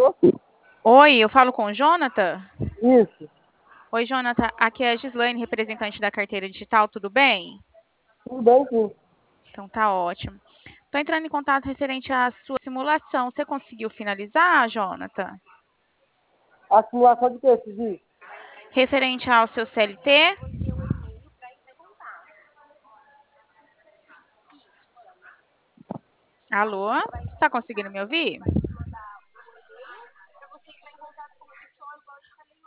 Alô? Oi, eu falo com o Jonathan? Isso, Oi, Jonathan, aqui é a Gislaine, representante da carteira digital, tudo bem? tudo bem, sim. Então tá ótimo. Estou entrando em contato referente à sua simulação. Você conseguiu finalizar, Jonathan? A simulação de que, Suzy? Referente ao seu CLT? Alô? Está conseguindo me ouvir?